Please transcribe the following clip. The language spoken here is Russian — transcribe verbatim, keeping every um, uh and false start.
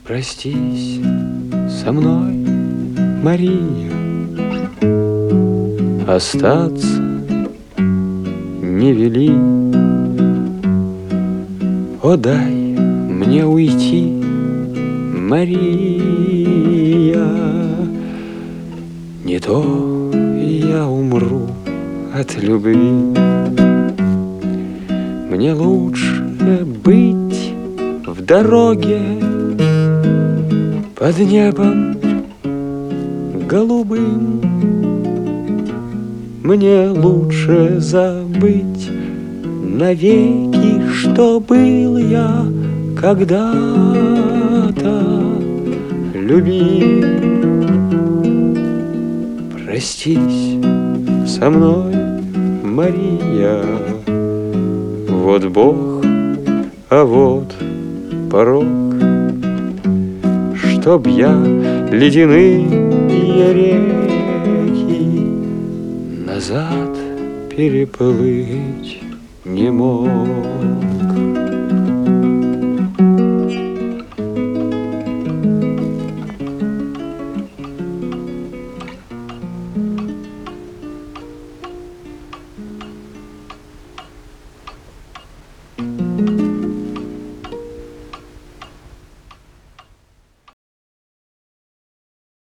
Простись со мной, Мария, остаться не вели. О, дай мне уйти, Мария, не то я умру от любви. Мне лучше быть в дороге под небом голубым. Мне лучше забыть навеки, что был я когда-то любим. Простись со мной, Мария, вот Бог, а вот порог, чтоб я ледяные реки назад переплыть не мог.